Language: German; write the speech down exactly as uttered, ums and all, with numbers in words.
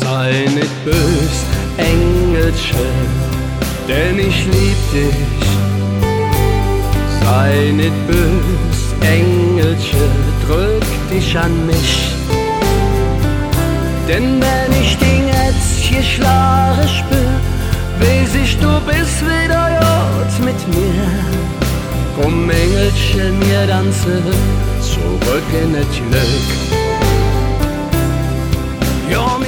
Sei nicht bös, Engelchen, denn ich lieb dich. Sei nicht bös, Engelchen, drück dich an mich. Denn wenn ich den jetzt hier schlage spür, weiß ich, du bist wieder jod mit mir. Komm, Engelchen, wir tanzen zurück in das Glück. Ja,